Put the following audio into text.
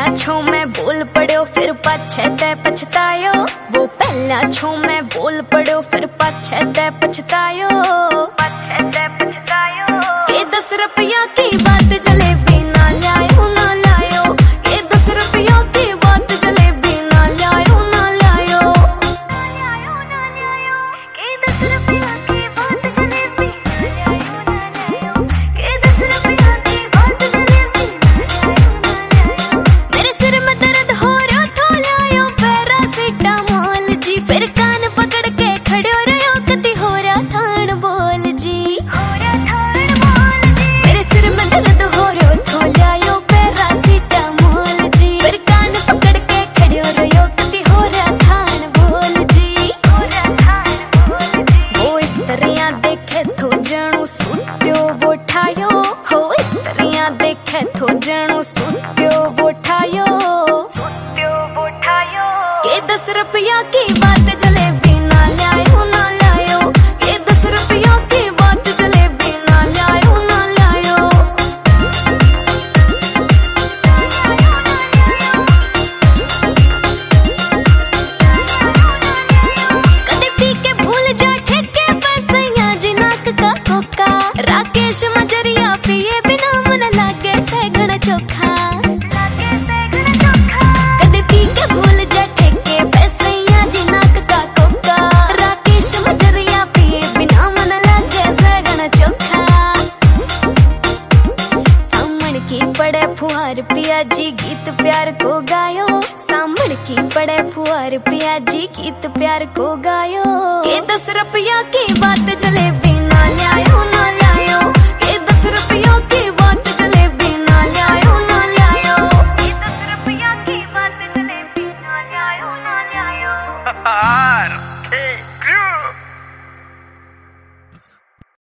छो में बोल पड़ो फिर पछते पछतायो। वो पहला छो में बोल पड़ो फिर पछते पछतायो। ये 10 रुपया की बात जलेबी ना लायो ना लायो। ये 10 रुपया की बात जलेबी ना लायो ना लायो। ये 10 रुपया की बात जलेबी ना लायो ना लायो। ये 10 रुपया की बात जलेबी ना लायो ना लायो। मेरे सिर में दर्द हो रहा था लायो पैरासिटामोल जी। फिर कान पकड़ के खड़े हो रहे हो कति हो रहा थान बोल जी। देखे तो जणू सुत्यो वो ठायो। ये 10 रुपया की बात जलेबी ना लायो ना लायो। ये 10 रुपया की बात जलेबी ना लायो ना लायो। कदे पी के भूल जा ठेके पैसैया जी नाक का कोका। राकेश मजरिया पिए बिना मन लागे सैगण चोखा। कदे पी के भूल जा ठेके पैसैया जी नाक का कोका। राकेश मजरिया पिए बिना मन लागे सैगण चोखा। सामण की पड़े फुहार पिया जी गीत प्यार को गायो। सामण की पड़े फुहार पिया जी गीत प्यार को गायो। ये 10 रुपया की बात जलेबी ना लायो ना लायो। ये 10 रुपया की बात जलेबी ना लायो ना लायो। ये 10 रुपया की बात जलेबी ना लायो ना लायो।